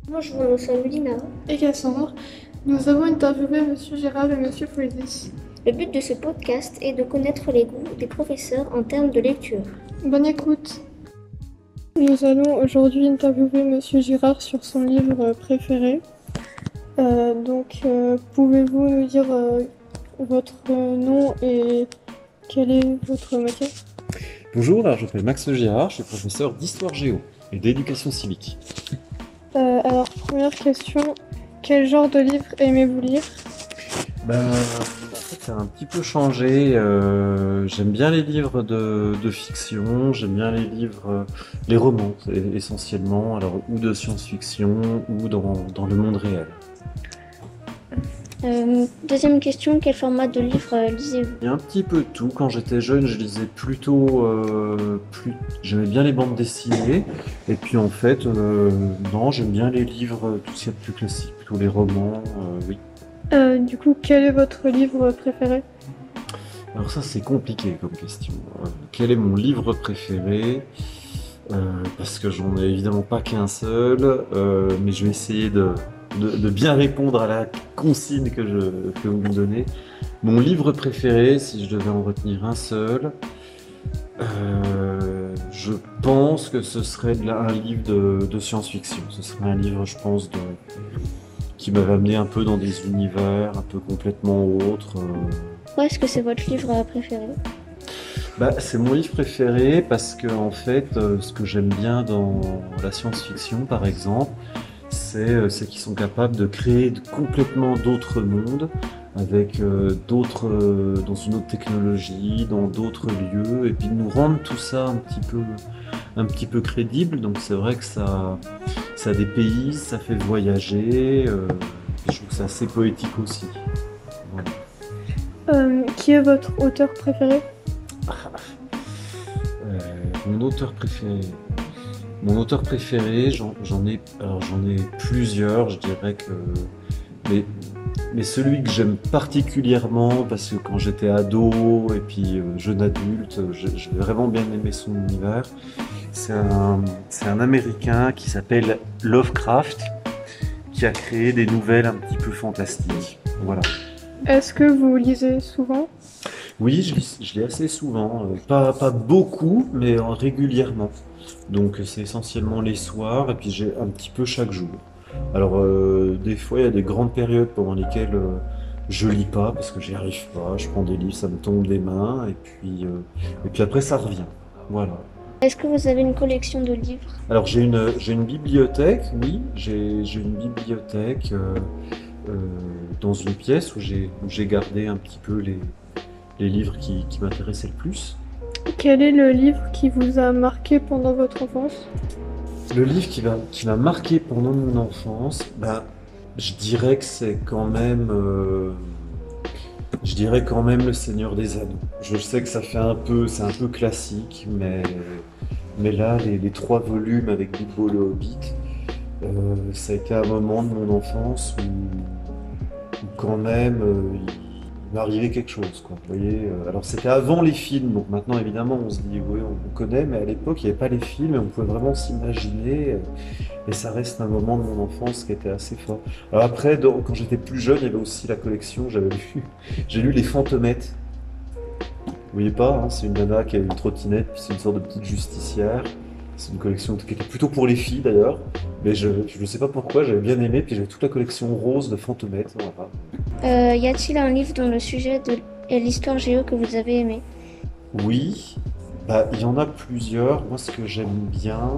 Bonjour, nous sommes Lina. Et Cassandre, nous avons interviewé Monsieur Gérard et Monsieur Fouillis. Le but de ce podcast est de connaître les goûts des professeurs en termes de lecture. Bonne écoute. Nous allons aujourd'hui interviewer Monsieur Gérard sur son livre préféré. Pouvez-vous nous dire votre nom et quelle est votre matière? Bonjour, alors je m'appelle Max Girard, je suis professeur d'histoire géo et d'éducation civique. Alors, première question, quel genre de livre aimez-vous lire? En fait, ça a un petit peu changé. J'aime bien les livres de fiction, j'aime bien les livres, les romans essentiellement, alors ou de science-fiction ou dans le monde réel. Deuxième question, quel format de livre lisez-vous? Il y a un petit peu de tout. Quand j'étais jeune, je lisais plutôt, j'aimais bien les bandes dessinées. Et puis en fait, non, j'aime bien les livres, tout ce qui est plus classique, plutôt les romans, oui. Du coup, quel est votre livre préféré? Alors ça, c'est compliqué comme question. Quel est mon livre préféré? Parce que j'en ai évidemment pas qu'un seul, mais je vais essayer de bien répondre à la consigne que vous me donnez. Mon livre préféré, si je devais en retenir un seul, je pense que ce serait un livre de science-fiction. Ce serait un livre, je pense, qui m'avait amené un peu dans des univers un peu complètement autres. Pourquoi est-ce que c'est votre livre préféré? C'est mon livre préféré parce que en fait, ce que j'aime bien dans la science-fiction, par exemple, c'est qu'ils sont capables de créer complètement d'autres mondes avec dans une autre technologie, dans d'autres lieux, et puis de nous rendre tout ça un petit peu crédible. Donc c'est vrai que ça a des pays, ça fait voyager, et je trouve que c'est assez poétique aussi. Voilà. Qui est votre auteur préféré? Mon auteur préféré. Mon auteur préféré, j'en ai plusieurs, je dirais que, mais celui que j'aime particulièrement, parce que quand j'étais ado et puis jeune adulte, j'ai vraiment bien aimé son univers. C'est un Américain qui s'appelle Lovecraft, qui a créé des nouvelles un petit peu fantastiques. Voilà. Est-ce que vous lisez souvent? Oui, je lis assez souvent, pas beaucoup, mais régulièrement. Donc c'est essentiellement les soirs et puis j'ai un petit peu chaque jour. Alors des fois il y a des grandes périodes pendant lesquelles je lis pas parce que j'y arrive pas, je prends des livres, ça me tombe des mains et puis après ça revient. Voilà. Est-ce que vous avez une collection de livres? Alors j'ai une bibliothèque, oui, j'ai une bibliothèque dans une pièce où j'ai gardé un petit peu les livres qui m'intéressaient le plus. Quel est le livre qui vous a marqué pendant votre enfance? Le livre qui m'a marqué pendant mon enfance, je dirais que c'est quand même Le Seigneur des Anneaux. Je sais que c'est un peu classique, mais là, les 3 volumes avec Bilbo le Hobbit, ça a été un moment de mon enfance où quand même, il m'arrivait quelque chose, quoi. Vous voyez, alors c'était avant les films, donc maintenant évidemment on se dit oui, on connaît, mais à l'époque il n'y avait pas les films et on pouvait vraiment s'imaginer, et ça reste un moment de mon enfance qui était assez fort. Alors après, quand j'étais plus jeune, il y avait aussi la collection, j'ai lu Les Fantomettes. Vous voyez pas, hein, c'est une nana qui a une trottinette, puis c'est une sorte de petite justicière. C'est une collection qui était plutôt pour les filles d'ailleurs, mais je ne sais pas pourquoi, j'avais bien aimé, puis j'avais toute la collection rose de Fantomettes. Voilà. Y a-t-il un livre dont le sujet est l'histoire géo que vous avez aimé? Oui, il y en a plusieurs. Moi, ce que j'aime bien,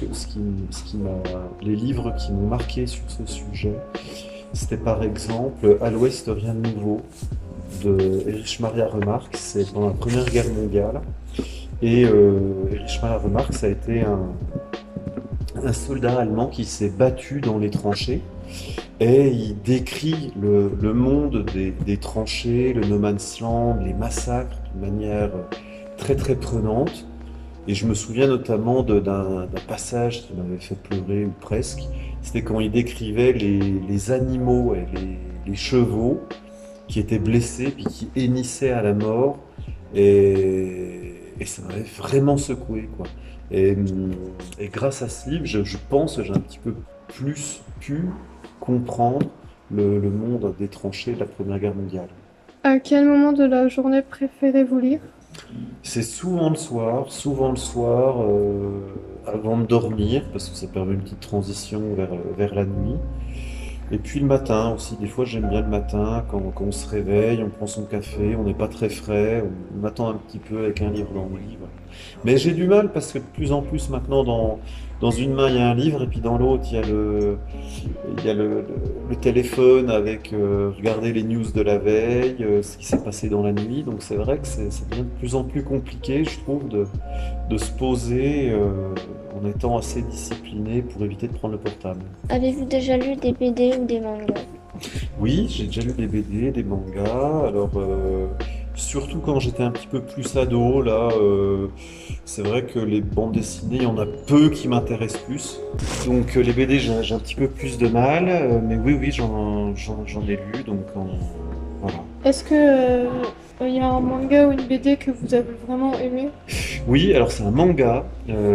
les livres qui m'ont marqué sur ce sujet, c'était par exemple À l'Ouest, rien de nouveau de Erich Maria Remarque. C'est pendant la Première Guerre mondiale. Et Erich Maria Remarque, ça a été un soldat allemand qui s'est battu dans les tranchées. Et il décrit le monde des tranchées, le no man's land, les massacres d'une manière très très prenante. Et je me souviens notamment d'un passage qui m'avait fait pleurer, ou presque. C'était quand il décrivait les animaux et les chevaux qui étaient blessés puis qui hennissaient à la mort. Et ça m'avait vraiment secoué, quoi. Et grâce à ce livre, je pense que j'ai un petit peu plus pu comprendre le monde des tranchées de la Première Guerre mondiale. À quel moment de la journée préférez-vous lire? C'est souvent le soir, avant de dormir, parce que ça permet une petite transition vers la nuit. Et puis le matin aussi, des fois j'aime bien le matin, quand on se réveille, on prend son café, on n'est pas très frais, on attend un petit peu avec un livre dans le lit. Voilà. Mais j'ai du mal parce que de plus en plus maintenant, dans une main il y a un livre et puis dans l'autre il y a le téléphone avec regarder les news de la veille, ce qui s'est passé dans la nuit. Donc c'est vrai que ça devient de plus en plus compliqué, je trouve, de se poser en étant assez discipliné pour éviter de prendre le portable. Avez-vous déjà lu des BD ou des mangas? Oui, j'ai déjà lu des BD, des mangas. Alors, surtout quand j'étais un petit peu plus ado, là, c'est vrai que les bandes dessinées, il y en a peu qui m'intéressent plus. Donc, les BD, j'ai un petit peu plus de mal. Mais oui, j'en ai lu. Donc, voilà. Est-ce que il y a un manga ou une BD que vous avez vraiment aimé? Oui, alors c'est un manga,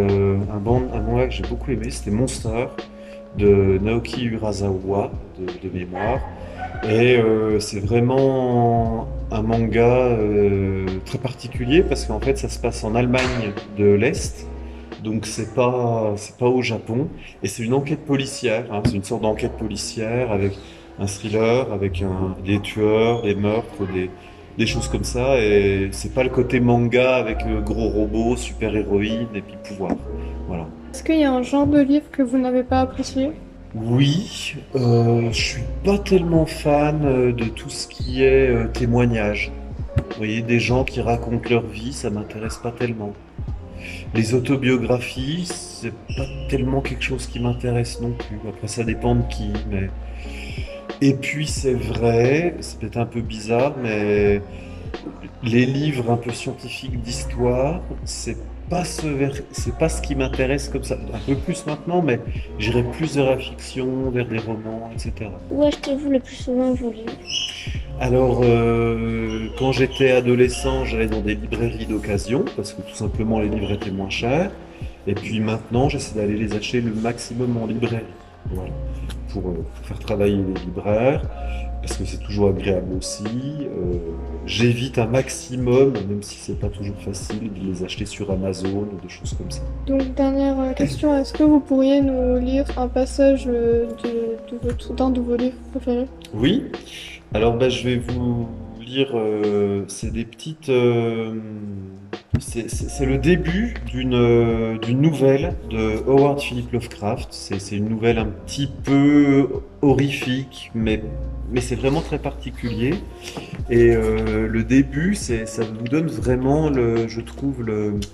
un manga que j'ai beaucoup aimé, c'était Monster de Naoki Urasawa de mémoire. Et c'est vraiment un manga très particulier parce qu'en fait ça se passe en Allemagne de l'Est, donc c'est pas au Japon. Et c'est une enquête policière, hein, c'est une sorte d'enquête policière avec un thriller, avec des tueurs, des meurtres, des choses comme ça. Et c'est pas le côté manga avec gros robots, super héroïne et puis pouvoir. Voilà. Est-ce qu'il y a un genre de livre que vous n'avez pas apprécié? Oui, je suis pas tellement fan de tout ce qui est témoignage. Vous voyez, des gens qui racontent leur vie, ça m'intéresse pas tellement. Les autobiographies, c'est pas tellement quelque chose qui m'intéresse non plus. Après, ça dépend de qui, mais... Et puis, c'est vrai, c'est peut-être un peu bizarre, mais les livres un peu scientifiques d'histoire, c'est pas ce qui m'intéresse comme ça. Un peu plus maintenant, mais j'irai plus vers la fiction, vers des romans, etc. Où achetez-vous le plus souvent vos livres? Alors, quand j'étais adolescent, j'allais dans des librairies d'occasion, parce que tout simplement les livres étaient moins chers. Et puis maintenant, j'essaie d'aller les acheter le maximum en librairie. Voilà. Pour faire travailler les libraires, parce que c'est toujours agréable aussi. J'évite un maximum, même si c'est pas toujours facile, de les acheter sur Amazon ou des choses comme ça. Donc dernière question, est-ce que vous pourriez nous lire un passage d'un de vos livres préférés? Oui, alors je vais vous lire, c'est des petites... c'est le début d'une nouvelle de Howard Philip Lovecraft. C'est une nouvelle un petit peu horrifique, mais c'est vraiment très particulier. Et le début, ça vous donne vraiment, je trouve,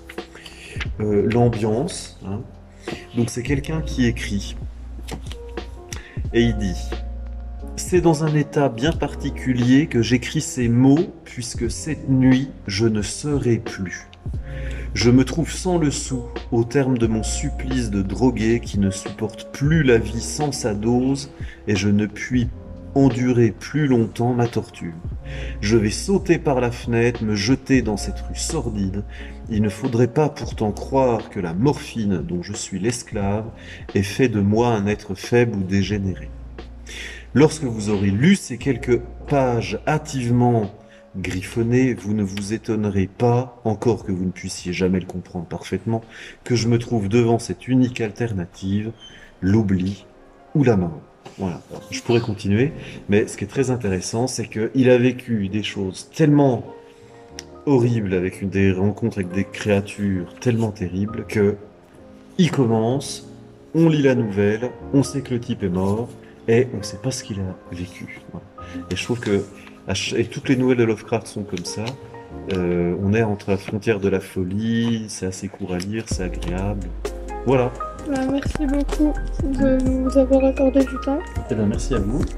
l'ambiance, hein. Donc c'est quelqu'un qui écrit. Et il dit... C'est dans un état bien particulier que j'écris ces mots, puisque cette nuit, je ne serai plus. Je me trouve sans le sou, au terme de mon supplice de drogué qui ne supporte plus la vie sans sa dose, et je ne puis endurer plus longtemps ma torture. Je vais sauter par la fenêtre, me jeter dans cette rue sordide. Il ne faudrait pas pourtant croire que la morphine dont je suis l'esclave ait fait de moi un être faible ou dégénéré. Lorsque vous aurez lu ces quelques pages hâtivement griffonnées, vous ne vous étonnerez pas, encore que vous ne puissiez jamais le comprendre parfaitement, que je me trouve devant cette unique alternative, l'oubli ou la mort. Voilà, alors, je pourrais continuer, mais ce qui est très intéressant, c'est qu'il a vécu des choses tellement horribles, avec des rencontres avec des créatures tellement terribles, que il commence, on lit la nouvelle, on sait que le type est mort, et on ne sait pas ce qu'il a vécu. Voilà. Et je trouve que et toutes les nouvelles de Lovecraft sont comme ça. On est entre la frontière de la folie, c'est assez court à lire, c'est agréable. Voilà. Merci beaucoup de nous avoir accordé du temps. Eh bien, merci à vous.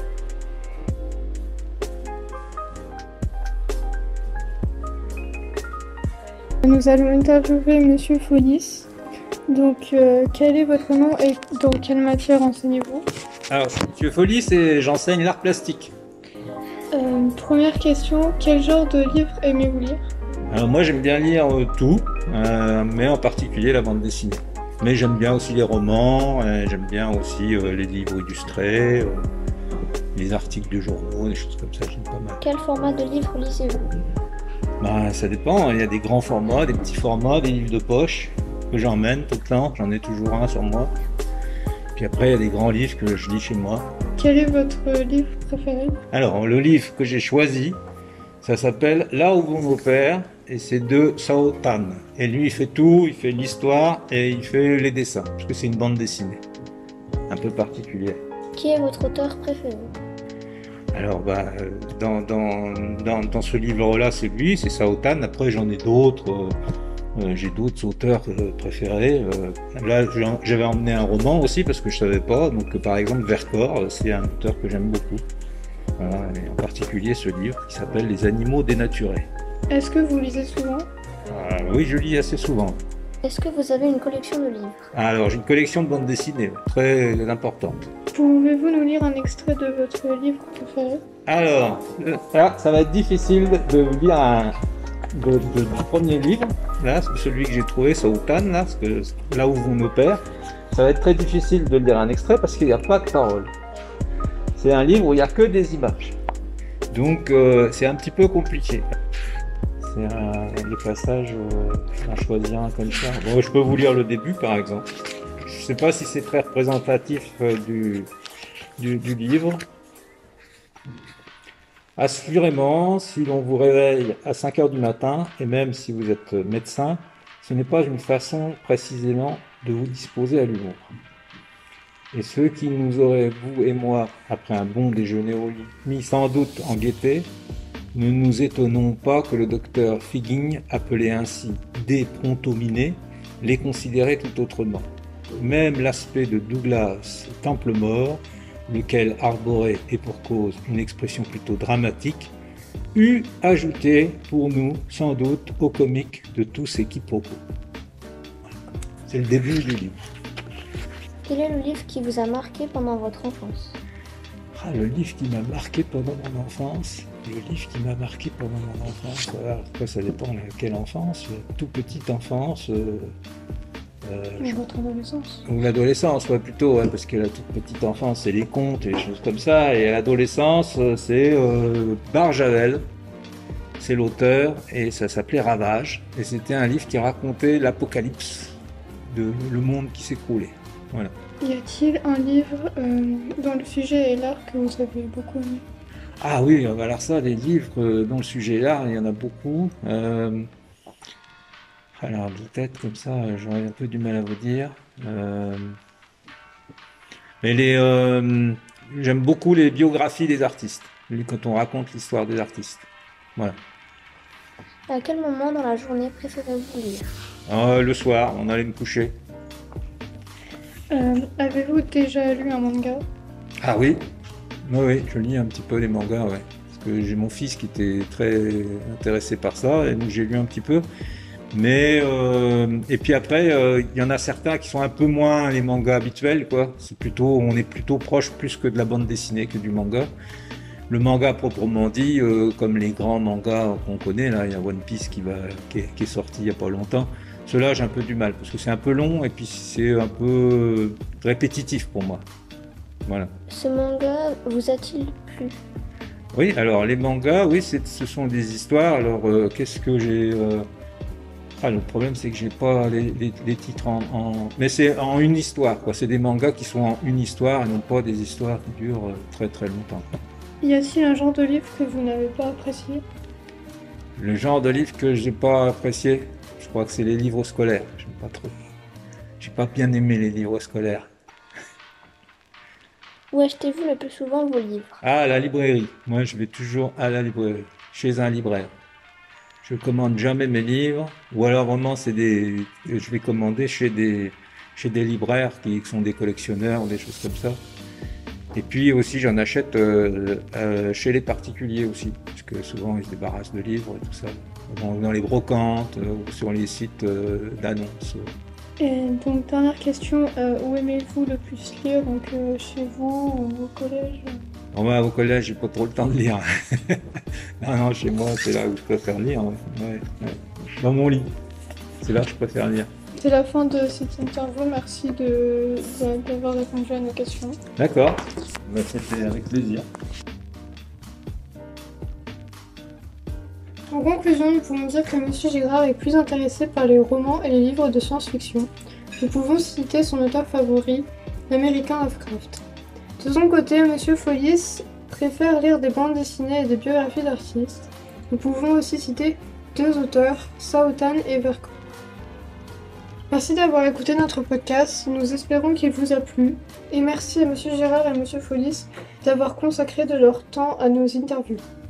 Nous allons interviewer Monsieur Folis. Donc, quel est votre nom et dans quelle matière enseignez-vous? Alors, je suis Monsieur Folis et j'enseigne l'art plastique. Première question, quel genre de livre aimez-vous lire? Alors, moi, j'aime bien lire tout, mais en particulier la bande dessinée. Mais j'aime bien aussi les romans, j'aime bien aussi les livres illustrés, les articles de journaux, des choses comme ça, j'aime pas mal. Quel format de livre lisez-vous? Ben, ça dépend, il y a des grands formats, des petits formats, des livres de poche que j'emmène tout le temps, j'en ai toujours un sur moi. Puis après, il y a des grands livres que je lis chez moi. Quel est votre livre préféré? Alors, le livre que j'ai choisi, ça s'appelle Là où vont nos pères, et c'est de Sao Tan. Et lui, il fait tout, il fait l'histoire et il fait les dessins, parce que c'est une bande dessinée, un peu particulière. Qui est votre auteur préféré? Alors, dans ce livre-là, c'est lui, c'est Sao Tan. Après, j'en ai d'autres. J'ai d'autres auteurs préférés. Là, j'avais emmené un roman aussi parce que je savais pas. Donc, par exemple, Vercors, c'est un auteur que j'aime beaucoup. Voilà, et en particulier ce livre qui s'appelle Les animaux dénaturés. Est-ce que vous lisez souvent? Oui, je lis assez souvent. Est-ce que vous avez une collection de livres? Alors, j'ai une collection de bandes dessinées très importante. Pouvez-vous nous lire un extrait de votre livre préféré? Alors, là, ça va être difficile de vous lire du premier livre, là, celui que j'ai trouvé, Sautan, là, là où vont nos pères. Ça va être très difficile de lire un extrait parce qu'il n'y a pas de parole. C'est un livre où il n'y a que des images. Donc, c'est un petit peu compliqué. C'est les passages, j'en choisis un comme ça. Bon, je peux vous lire le début, par exemple. Je ne sais pas si c'est très représentatif du livre. Assurément, si l'on vous réveille à 5 heures du matin, et même si vous êtes médecin, ce n'est pas une façon précisément de vous disposer à l'humour. Et ceux qui nous auraient, vous et moi, après un bon déjeuner au lit, mis sans doute en gaieté, ne nous étonnons pas que le docteur Figging, appelé ainsi des prontominés, les considérait tout autrement. Même l'aspect de Douglas Templemore, lequel arborait, et pour cause, une expression plutôt dramatique, eût ajouté pour nous, sans doute, au comique de tous ces quiproquos. C'est le début du livre. Quel est le livre qui vous a marqué pendant votre enfance? Le livre qui m'a marqué pendant mon enfance. Alors, après, ça dépend de quelle enfance. Toute petite enfance. Votre adolescence? Ou l'adolescence, ouais, plutôt, ouais, parce que la toute petite enfance, c'est les contes et les choses comme ça. Et l'adolescence, c'est Barjavel. C'est l'auteur et ça s'appelait Ravage. Et c'était un livre qui racontait l'apocalypse, le monde qui s'écroulait. Voilà. Y a-t-il un livre dont le sujet est l'art que vous avez beaucoup aimé? Ah oui, alors ça, des livres dont le sujet est l'art, il y en a beaucoup. Alors, de tête, comme ça, j'aurais un peu du mal à vous dire. Mais j'aime beaucoup les biographies des artistes, quand on raconte l'histoire des artistes. Voilà. À quel moment dans la journée préférez-vous lire? Le soir, on allait me coucher. Avez-vous déjà lu un manga? Ah oui, oui, je lis un petit peu les mangas, ouais. Parce que j'ai mon fils qui était très intéressé par ça, et donc j'ai lu un petit peu. Mais et puis après, il y en a certains qui sont un peu moins les mangas habituels, quoi. On est plutôt proche plus que de la bande dessinée que du manga. Le manga proprement dit, comme les grands mangas qu'on connaît, là, il y a One Piece qui est sorti il y a pas longtemps. Ceux-là, j'ai un peu du mal parce que c'est un peu long et puis c'est un peu répétitif pour moi. Voilà. Ce manga vous a-t-il plu? Oui, alors les mangas, oui, ce sont des histoires. Alors, qu'est-ce que j'ai le problème, c'est que j'ai pas les titres mais c'est en une histoire, quoi. C'est des mangas qui sont en une histoire et non pas des histoires qui durent très très longtemps. Y a-t-il un genre de livre que vous n'avez pas apprécié? Le genre de livre que j'ai pas apprécié, je crois que c'est les livres scolaires. J'aime pas trop. J'ai pas bien aimé les livres scolaires. Où achetez-vous le plus souvent vos livres? Ah, à la librairie. Moi, je vais toujours à la librairie, chez un libraire. Je commande jamais mes livres, ou alors vraiment je vais commander chez des libraires qui sont des collectionneurs ou des choses comme ça. Et puis aussi j'en achète chez les particuliers aussi, parce que souvent ils se débarrassent de livres et tout ça, dans les brocantes ou sur les sites d'annonces. Et donc dernière question, où aimez-vous le plus lire? Donc chez vous ou au collège? Au collège, j'ai pas trop le temps de lire. Non, chez moi, c'est là où je préfère lire. Ouais. Dans mon lit, c'est là que je préfère lire. c'est la fin de cette interview. Merci d'avoir répondu à nos questions. D'accord, bah, c'était avec plaisir. En conclusion, nous pouvons dire que M. Girard est plus intéressé par les romans et les livres de science-fiction. Nous pouvons citer son auteur favori, l'américain Lovecraft. De son côté, M. Follis préfère lire des bandes dessinées et des biographies d'artistes. Nous pouvons aussi citer deux auteurs, Saotan et Verco. Merci d'avoir écouté notre podcast, nous espérons qu'il vous a plu, et merci à M. Girard et M. Follis d'avoir consacré de leur temps à nos interviews.